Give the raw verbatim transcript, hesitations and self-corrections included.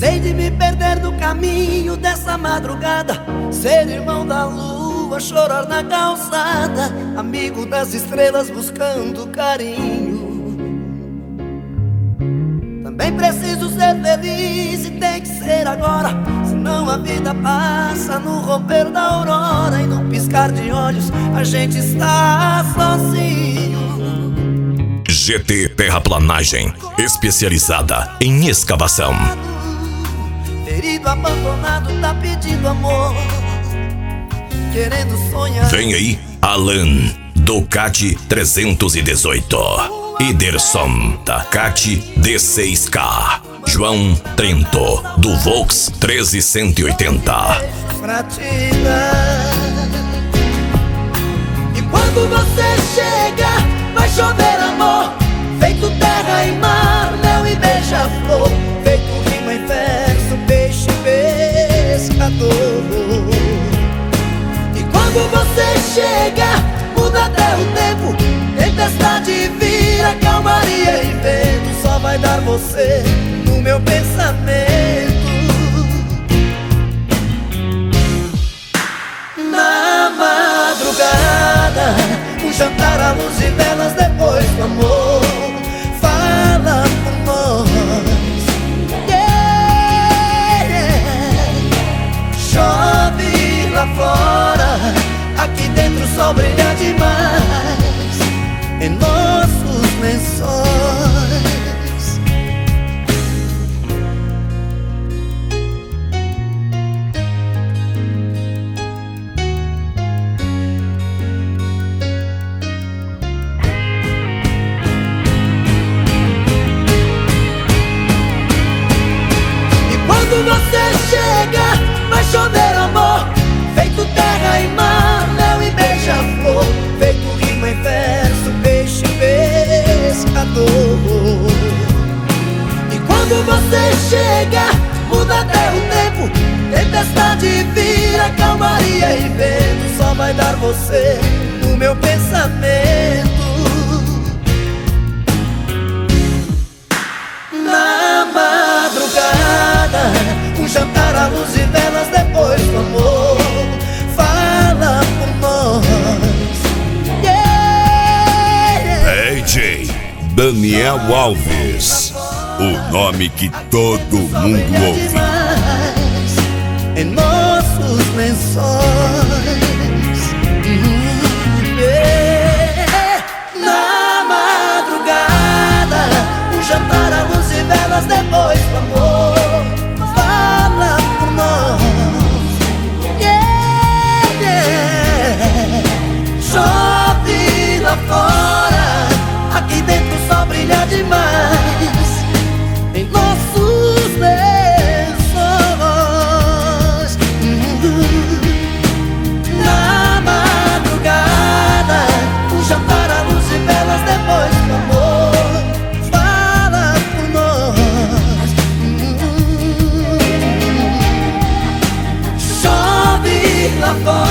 Cansei de me perder no caminho dessa madrugada, ser irmão da lua, chorar na calçada, amigo das estrelas buscando carinho. Também preciso ser feliz e tem que ser agora, senão a vida passa no romper da aurora e no piscar de olhos a gente está sozinho. G T Terraplanagem, especializada em escavação. Ferido, abandonado, tá pedindo amor, querendo sonhar. Vem aí, Alan, do CAT trezentos e dezoito. Iderson, da CAT D seis K. João Trento, do Volks treze cento e oitenta. Pra te dar. E quando você chega, vai chover amor, feito terra e mar, mel e beija-flor, feito rima e verso, peixe pescador. E quando você chega, muda até o tempo, tempestade vira, calmaria e vento, só vai dar você no meu pensamento. Na madrugada, um jantar à luz e velas, depois do amor, fala por nós. Yeah. Chove lá fora, aqui dentro o sol brilha demais em nossos lençóis. Quando você chega, vai chover amor, feito terra e mar, mel e beija-flor, feito rima e verso, peixe pescador. E quando você chega, muda até o tempo, tempestade vira, calmaria e vento, só vai dar você no meu pensamento. Na madrugada, um jantar à luz e velas, depois do amor, fala por nós. Yeah. D J Daniel Alves, o nome que todo mundo ouve. Em nossos lençóis. Yeah. Na madrugada, um jantar à luz e velas, depois do amor, fala por nós. Yeah, yeah. Chove lá fora, aqui dentro o sol brilha demais em nossos lençóis. Na madrugada, um jantar à luz e velas, depois do amor, fala por nós. Chove lá fora,